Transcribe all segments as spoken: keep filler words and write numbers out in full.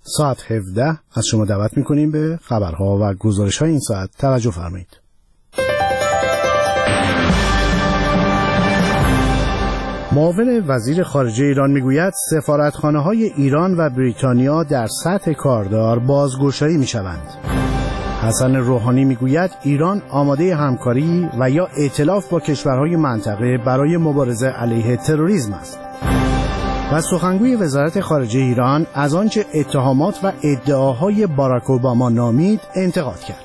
ساعت هفده از شما دعوت میکنیم به خبرها و گزارش‌های این ساعت توجه فرمایید. معاون وزیر خارجه ایران میگوید سفارتخانه‌های ایران و بریتانیا در سطح کاردار بازگشایی میشوند. حسن روحانی میگوید ایران آماده همکاری و یا ائتلاف با کشورهای منطقه برای مبارزه علیه تروریسم است. و سخنگوی وزارت خارجه ایران از آنچه اتهامات و ادعاهای باراک اوباما نامید انتقاد کرد.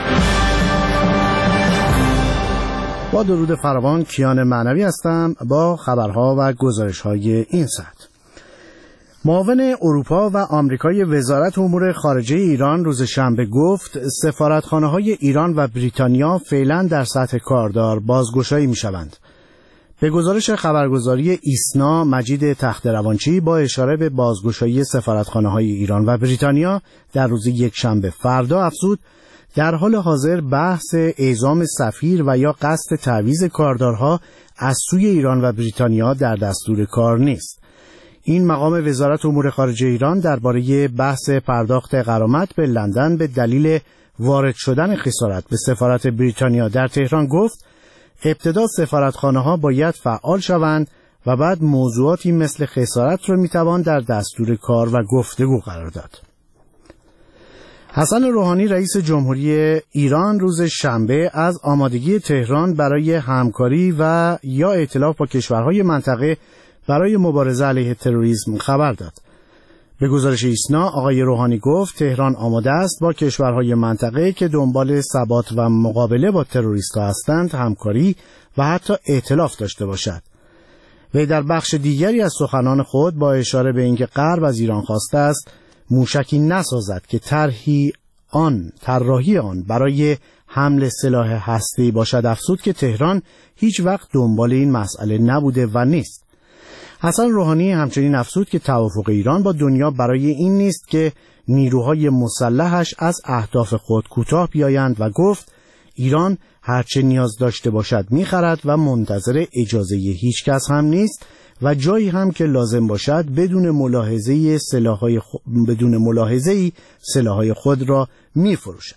با درود فراوان، کیان معنوی هستم با خبرها و گزارش‌های این ساعت. معاون اروپا و آمریکای وزارت امور خارجه ایران روز شنبه گفت سفارتخانه‌های ایران و بریتانیا فعلا در سطح کاردار بازگشایی می‌شوند. به گزارش خبرگزاری ایسنا، مجید تخت‌روانچی با اشاره به بازگشایی سفارتخانه‌های ایران و بریتانیا در روز یکشنبه فردا افزود در حال حاضر بحث اعزام سفیر و یا قصد تعویض کاردارها از سوی ایران و بریتانیا در دستور کار نیست. این مقام وزارت امور خارجه ایران درباره بحث پرداخت غرامت به لندن به دلیل وارد شدن خسارت به سفارت بریتانیا در تهران گفت ابتدا سفارتخانه‌ها باید فعال شوند و بعد موضوعاتی مثل خسارت را میتوان در دستور کار و گفتگو قرار داد. حسن روحانی رئیس جمهوری ایران روز شنبه از آمادگی تهران برای همکاری و یا ائتلاف با کشورهای منطقه برای مبارزه علیه تروریسم خبر داد. به گزارش ایسنا آقای روحانی گفت تهران آماده است با کشورهای منطقه که دنبال ثبات و مقابله با تروریست‌ها هستند همکاری و حتی ائتلاف داشته باشد. وی در بخش دیگری از سخنان خود با اشاره به اینکه غرب از ایران خواسته است موشکی نسازد که طرحی آن طراحی آن برای حمل سلاح هسته‌ای باشد افزود که تهران هیچ وقت دنبال این مسئله نبوده و نیست. حسن روحانی همچنین افزود که توافق ایران با دنیا برای این نیست که نیروهای مسلحش از اهداف خود کوتاه بیایند و گفت ایران هرچه نیاز داشته باشد می‌خرد و منتظر اجازه هیچ کس هم نیست و جایی هم که لازم باشد بدون ملاحظه سلاح‌های خ... بدون ملاحظه‌ای سلاح‌های خود را می‌فروشد.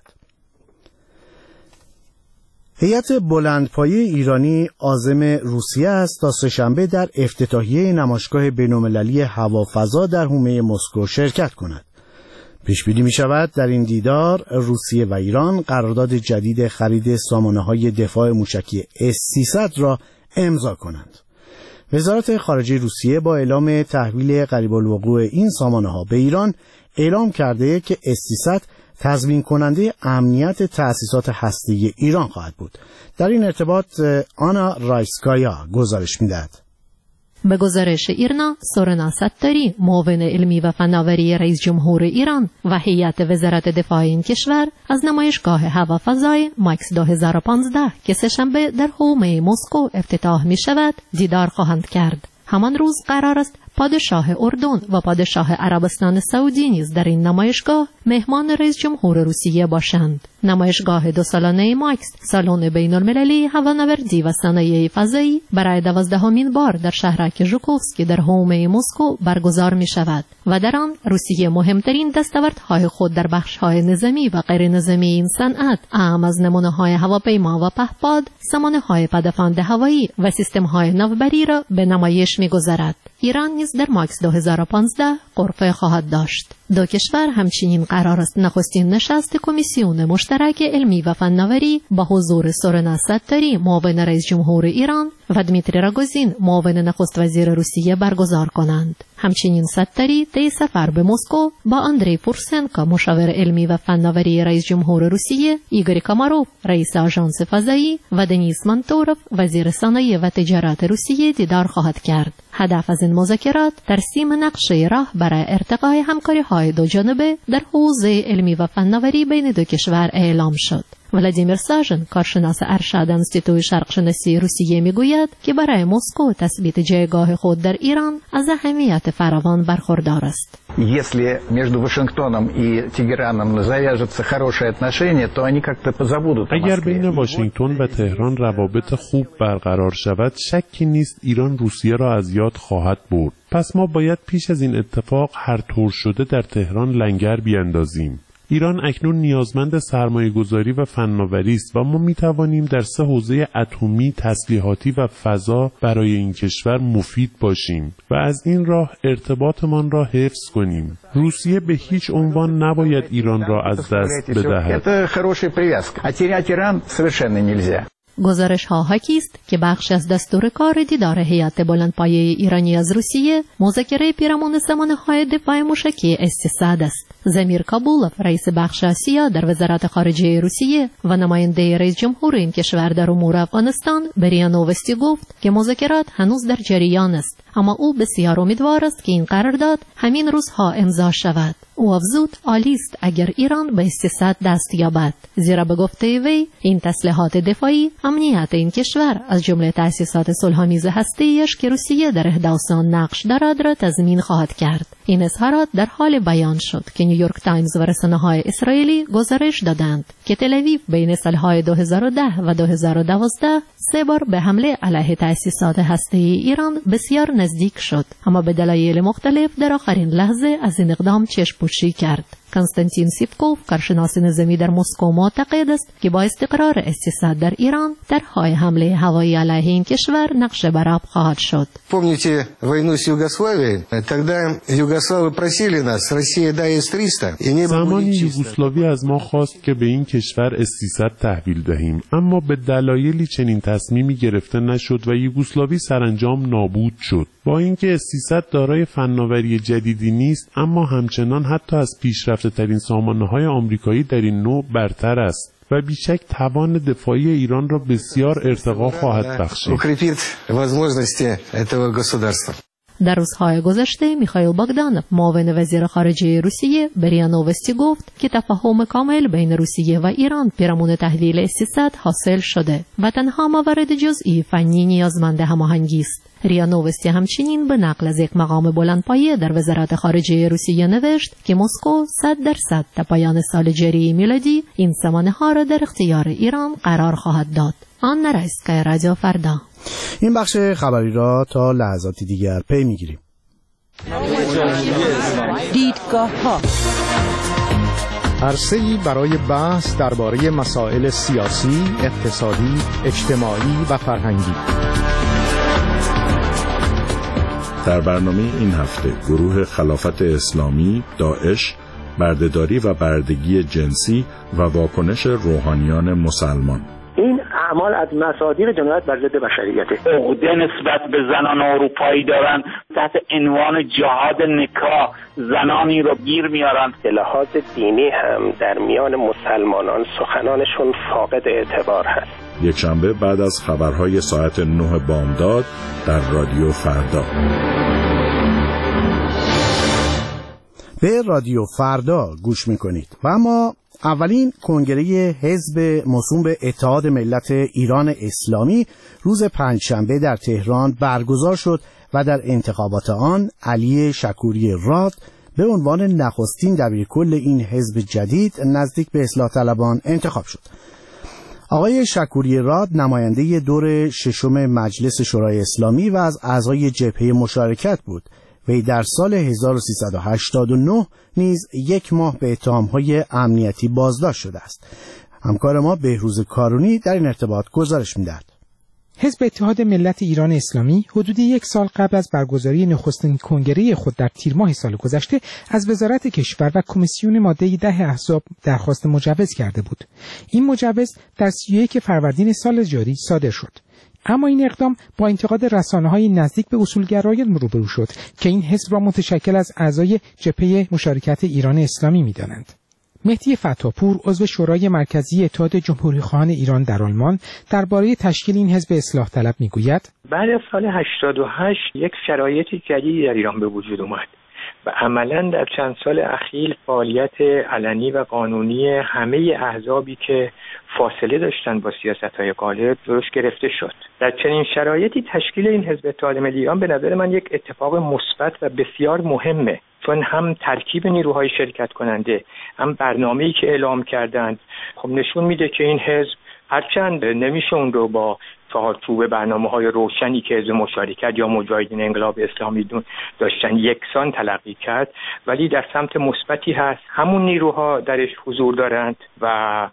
هیئت بلندپایه ایرانی عازم روسیه است تا سه‌شنبه در افتتاحیه نمایشگاه بین‌المللی هوافضا در حومه مسکو شرکت کند. پیش بینی می شود در این دیدار روسیه و ایران قرارداد جدید خرید سامانه‌های دفاع موشکی اس سیصد را امضا کنند. وزارت خارجه روسیه با اعلام تحویل قریب الوقوع این سامانه‌ها به ایران اعلام کرده که اس سیصد تضمین کننده امنیت تأسیسات هسته‌ای ایران خواهد بود. در این ارتباط آنا رایسکایا گزارش می‌دهد. به گزارش ایرنا، سورنا ستاری، معاون علمی و فناوری رئیس جمهور ایران و هیئت وزارت دفاع این کشور از نمایشگاه هوافضای ماکس دو هزار و پانزده که سه‌شنبه در حومه مسکو افتتاح می شود دیدار خواهند کرد. همان روز قرار است پادشاه اردن و پادشاه عربستان سعودی نیز در این نمایشگاه مهمان رئیس جمهور روسیه باشند. نمایشگاه دو سالانه ماکس، سالن بین‌المللی هوانوردی و صنایع فضایی، برای دوازدهمین بار در شهرک ژوکوفسکی در حومه مسکو برگزار می شود و در آن روسیه مهمترین دستاوردهای خود در بخش‌های نظامی و غیر نظامی این صنعت، اهم از نمونه‌های هواپیما و پهپاد، سامانه‌های پدافند هوایی و سیستم‌های ناوبری را به نمایش می‌گذارد. ایران نیز در ماکس دو هزار و پانزده غرفه خواهد داشت. دو کشور همچنین قرار است نخستین نشست کمیسیون مشترک علمی و فناوری با حضور سورنا ستاری، معاون رئیس جمهور ایران و دمیتری راگوزین، معاون نخست وزیر روسیه برگزار کنند. همچنین ستاری طی سفر به مسکو با اندری فورسنکو، مشاور علمی و فناوری رئیس جمهور روسیه، ایگور کاماروف، رئیس آژانس فضایی و دنیس مانتوروف، وزیر صنایع و تجارت روسیه دیدار خواهد کرد. هدف از این مذاکرات ترسیم نقشه راه برای ارتقای همکاری‌های دو جانبه در حوزه علمی و فناوری بین دو کشور اعلام شد. ولادیمیر ساژن، کارشناس ارشد انستیتوی شرق شناسی روسیه، میگوید که برای مسکو تثبیت جایگاه خود در ایران از اهمیت فراوان برخوردار است. Если между Вашингтоном и Тегераном завяжутся хорошие отношения, то они как-то позабудут. اگر بین واشنگتن و تهران روابط خوب برقرار شود، شکی نیست ایران روسیه را از یاد خواهد برد. پس ما باید پیش از این اتفاق هر طور شده در تهران لنگر بیاندازیم. ایران اکنون نیازمند سرمایه‌گذاری و فناوری است و ما می‌توانیم در سه حوزه اتمی، تسلیحاتی و فضا برای این کشور مفید باشیم و از این راه ارتباطمان را حفظ کنیم. روسیه به هیچ عنوان نباید ایران را از دست بدهد. گزارش ها حاکی است که بخش از دستور کار دیدار هیئت بلندپایه ایرانی از روسیه مذاکره پیرامون سامانه‌های دفاع موشکی اس سیصد است. زمیر کابولوف، رئیس بخش آسیا در وزارت خارجه روسیه و نماینده رئیس جمهور این کشور در امور افغانستان، به ریا نووستی گفت که مذاکرات هنوز در جریان است، اما او بسیار امیدوار است که این قرارداد همین روزها امضا شود. او افزود عالی است اگر ایران به اس سیصد دست یابد، زیرا به گفته وی این تسلیحات دفاعی امنیت این کشور از جمله تأسیسات صلح‌آمیز هسته‌ایش که روسیه در احداث آن نقش دارد را تضمین خواهد کرد. این اظهارات در حال بیان شد که نیویورک تایمز و رسانه‌های اسرائیلی گزارش دادند که تل اویو بین سالهای دو هزار و ده و دو هزار و دوازده سه بار به حمله علیه تأسیسات هسته‌ای ایران بسیار نزدیک شد، اما به دلایل مختلف در آخرین لحظه از این اقدام چشم‌پوشی کرد. کنستانتین سیفکوف، کارشناس نظامی در مسکو، معتقد است که با استقرار اس سیصد در ایران طرح‌های حمله هوایی علیه این کشور نقش برآب خواهد شد. Помните войну с Югославией? Тогда югославы просили нас, Россия дай эс триста. زمانی یوگسلاوی از ما خواست که به این کشور اس سیصد تحویل دهیم، اما به دلایلی چنین تصمیمی گرفته نشد و یوگسلاوی سرانجام نابود شد. با اینکه اس سیصد دارای فناوری جدیدی نیست، اما همچنان حتی از پیشرفته ترین سامانه‌های آمریکایی در این نوع برتر است و بیشک توان دفاعی ایران را بسیار ارتقا خواهد بخشید. در روزهای گذشته میخائیل باگدانوف، معاون وزیر خارجه روسیه، به ریا نووستی گفت که تفاهم کامل بین روسیه و ایران پیرامون تحویل اس سیصد حاصل شده و تنها موارد جزئی فنی نیازمند هماهنگی است. ریا نووستی همچنین به نقل از یک مقام بلندپایه در وزارت خارجه روسیه نوشت که مسکو صد درصد تا پایان سال جاری میلادی این سامانه‌ها را در اختیار ایران قرار خواهد داد. آن نرایسکای رادیو فردا. این بخش خبری را تا لحظاتی دیگر پی میگیریم. دیدگاه ها عرصه‌ای برای بحث درباره مسائل سیاسی، اقتصادی، اجتماعی و فرهنگی. در برنامه این هفته گروه خلافت اسلامی، داعش، بردهداری و بردگی جنسی و واکنش روحانیان مسلمان. این اعمال از مصادیق جنایت بر ضد بشریته. عقده نسبت به زنان اروپایی دارن، تحت عنوان جهاد نکاح زنانی رو گیر میارن. به لحاظ دینی هم در میان مسلمانان سخنانشون فاقد اعتبار هست. یک شنبه بعد از خبرهای ساعت نه بامداد در رادیو فردا. به رادیو فردا گوش میکنید و اما اولین کنگره حزب موسوم به اتحاد ملت ایران اسلامی روز پنجشنبه در تهران برگزار شد و در انتخابات آن علی شکوری راد به عنوان نخستین دبیرکل این حزب جدید نزدیک به اصلاح طلبان انتخاب شد. آقای شکوری راد نماینده دور ششم مجلس شورای اسلامی و از اعضای جبهه مشارکت بود. وی در سال هزار و سیصد و هشتاد و نه نیز یک ماه به اتهام‌های امنیتی بازداشت شده است. همکار ما بهروز کارونی در این ارتباط گزارش می‌دهد. حزب اتحاد ملت ایران اسلامی حدود یک سال قبل از برگزاری نخستین کنگره خود در تیر ماه سال گذشته از وزارت کشور و کمیسیون ماده ده احزاب درخواست مجوز کرده بود. این مجوز در سی و یک فروردین سال جاری صادر شد. اما این اقدام با انتقاد رسانه‌های نزدیک به اصولگرایان روبرو شد که این حزب را متشکل از اعضای جبهه مشارکت ایران اسلامی می‌دانند. مهدی فتاپور، عضو شورای مرکزی اتحاد جمهوری‌خواهان ایران در آلمان، درباره تشکیل این حزب اصلاح طلب می‌گوید: بعد از سال هشتاد و هشت یک شرایط جدیدی در ایران به وجود اومد و عملاً در چند سال اخیر فعالیت علنی و قانونی همه احزابی که فاصله داشتن با سیاست‌های غالب جلوش گرفته شد. در چنین شرایطی تشکیل این حزب اتحاد ملی ایران به نظر من یک اتفاق مثبت و بسیار مهمه، چون هم ترکیب نیروهای شرکت کننده، هم برنامه‌ای که اعلام کردند خب نشون میده که این حزب هرچند نمیشه اون رو با چهارچوب برنامه‌های روشنی که حزب مشارکت یا مجاهدین انقلاب اسلامی داشتن یکسان تلقی کرد، ولی در سمت مثبتی هست. همون نیروها درش حضور دارند و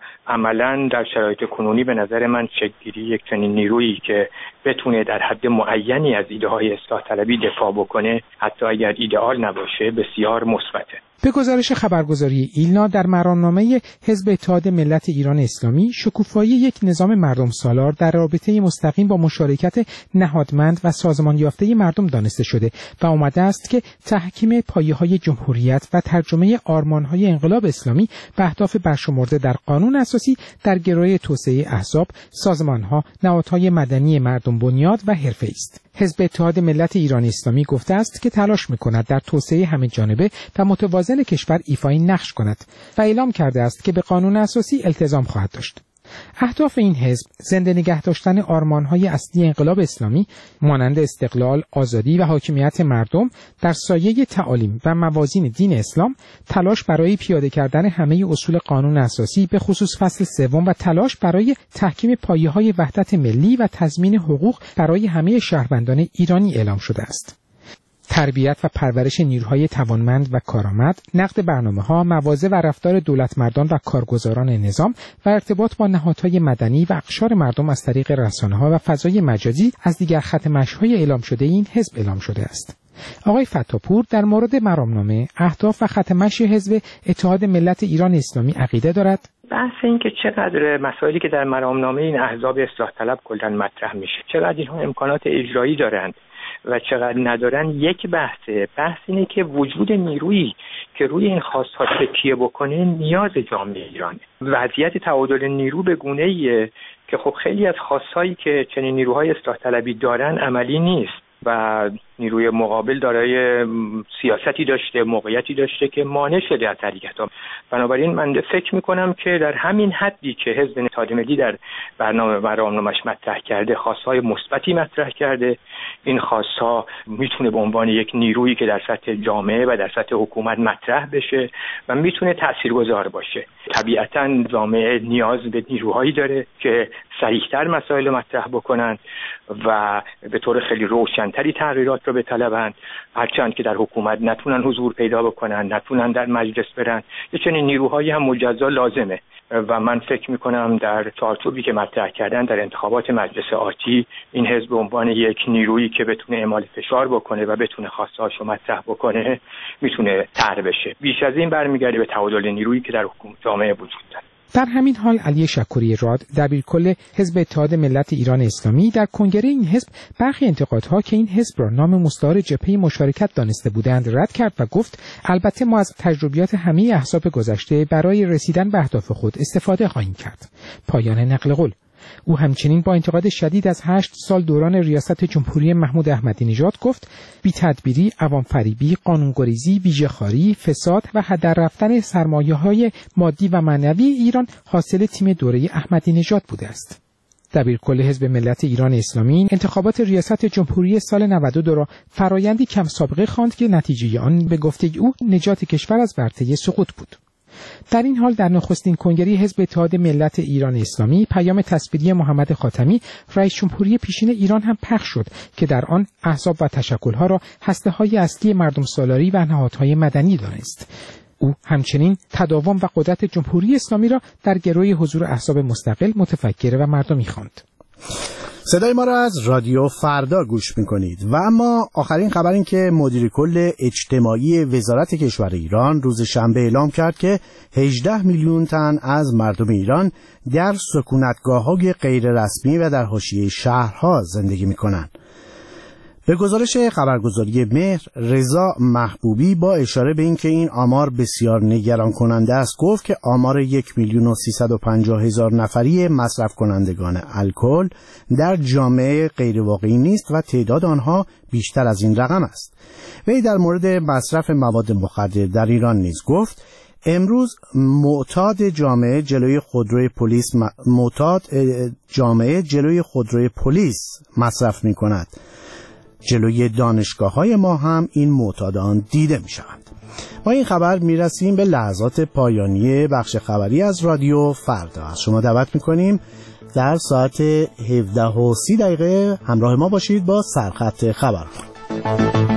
عملاً در شرایط کنونی به نظر من شکل‌گیری یک چنین نیرویی که بتونه در حد معینی از ایده‌های اصلاح طلبی دفاع بکنه، حتی اگر ایدئال نباشه، بسیار مثبته. به گزارش خبرگزاری ایلنا، در مرامنامه حزب اتحاد ملت ایران اسلامی، شکوفایی یک نظام مردم سالار در رابطه مستقیم با مشارکت نهادمند و سازمان یافته مردم دانسته شده و آمده است که تحکیم پایه‌های جمهوریت و ترجمه آرمان‌های انقلاب اسلامی به اهداف برشمرده در قانون اساسی در گروه توسعه احزاب، سازمان‌ها، نهادهای مدنی مردم بنیاد و حرفه‌ای است. حزب اتحاد ملت ایران اسلامی گفته است که تلاش می‌کند در توسعه همه جانبه و متوازن کشور ایفای نقش کند و اعلام کرده است که به قانون اساسی التزام خواهد داشت. اهداف این حزب زنده نگه داشتن آرمان‌های اصلی انقلاب اسلامی مانند استقلال، آزادی و حاکمیت مردم در سایه تعالیم و موازین دین اسلام، تلاش برای پیاده کردن همه اصول قانون اساسی به خصوص فصل سوم و تلاش برای تحکیم پایه‌های وحدت ملی و تضمین حقوق برای همه شهروندان ایرانی اعلام شده است. تربیت و پرورش نیروهای توانمند و کارآمد، نقد برنامه‌ها، مواضع و رفتار دولتمردان و کارگزاران نظام و ارتباط با نهادهای مدنی و اقشار مردم از طریق رسانه‌ها و فضای مجازی از دیگر خط مشی‌های اعلام شده این حزب اعلام شده است. آقای فتاپور در مورد مرامنامه، اهداف و خط مشی حزب اتحاد ملت ایران اسلامی عقیده دارد؟ بحث این که چقدر مسائلی که در مرامنامه این احزاب اصلاح طلب کلاً مطرح میشه، چقدر اینها امکانات اجرایی دارند و چقدر ندارن، یک بحثه. بحث اینه که وجود نیرویی که روی این خواست‌ها تکیه بکنه نیاز جامعه ایرانه. وضعیت تعادل نیرو به گونه‌ایه که خب خیلی از خواست‌هایی که چنین نیروهای اصلاح طلبی دارن عملی نیست و نیروی مقابل دارای سیاستی داشته، موقعیتی داشته که مانع شده از حرکت‌ها. بنابراین من فکر می‌کنم که در همین حدی که حزب اتحاد ملی در برنامه برنامه‌اش مطرح کرده، خواست‌های مثبتی مطرح کرده، این خواست‌ها میتونه به عنوان یک نیرویی که در سطح جامعه و در سطح حکومت مطرح بشه و میتونه تاثیرگذار باشه. طبیعتاً جامعه نیاز به نیروهایی داره که سریع‌تر مسائل مطرح بکنن و به طور خیلی روشن‌تری تغییرات رو بطلبند، هرچند که در حکومت نتونن حضور پیدا بکنن، نتونن در مجلس برن. یه چنین نیروهایی هم مجزا لازمه و من فکر میکنم در چارچوبی که مطرح کردن در انتخابات مجلس آتی، این حزب به عنوان یک نیرویی که بتونه اعمال فشار بکنه و بتونه خواسته‌هاشو مطرح بکنه میتونه طرح بشه. بیش از این برمیگرده به تعادل نیرویی که در حکومت جامعه وجود داره. در همین حال علی شکوری راد، دبیرکل حزب اتحاد ملت ایران اسلامی، در کنگره این حزب برخی انتقادها که این حزب را نام مستعار جبهه مشارکت دانسته بودند رد کرد و گفت البته ما از تجربیات همه احزاب گذشته برای رسیدن به اهداف خود استفاده خواهیم کرد. پایان نقل قول. او همچنین با انتقاد شدید از هشت سال دوران ریاست جمهوری محمود احمدی نژاد گفت بی‌تدبیری، عوام فریبی، قانونگریزی، ویژه‌خواری، فساد و هدر رفتن سرمایه‌های مادی و معنوی ایران حاصل تیم دوره احمدی نژاد بوده است. دبیرکل حزب ملت ایران اسلامی انتخابات ریاست جمهوری سال نود و دو را فرایندی کم سابقه خواند که نتیجه آن به گفته او نجات کشور از ورطه سقوط بود. در این حال در نخستین کنگره حزب اتحاد ملت ایران اسلامی پیام تصویری محمد خاتمی رئیس جمهوری پیشین ایران هم پخش شد که در آن احزاب و تشکل‌ها را هسته‌های اصلی مردم سالاری و نهادهای مدنی دانست. او همچنین تداوم و قدرت جمهوری اسلامی را در گروه حضور احزاب مستقل، متفکر و مردمی خواند. صدای ما را از رادیو فردا گوش میکنید و اما آخرین خبر این که مدیر کل اجتماعی وزارت کشور ایران روز شنبه اعلام کرد که هجده میلیون تن از مردم ایران در سکونتگاه‌های غیر رسمی و در حاشیه شهرها زندگی میکنند. به گزارش خبرگزاری مهر، رضا محبوبی با اشاره به اینکه این آمار بسیار نگران کننده است گفت که آمار یک میلیون و سیصد و پنجاه هزار نفری مصرف کنندگان الکل در جامعه غیر واقعی نیست و تعداد آنها بیشتر از این رقم است. وی در مورد مصرف مواد مخدر در ایران نیز گفت امروز معتاد جامعه جلوی خودروی پلیس معتاد جامعه جلوی خودروی پلیس مصرف می کند. جلوی دانشگاه‌های ما هم این معتادان دیده می شوند. با این خبر می رسیم به لحظات پایانی بخش خبری از رادیو فردا. از شما دعوت می کنیم در ساعت هفده و سی دقیقه همراه ما باشید با سرخط خبرها.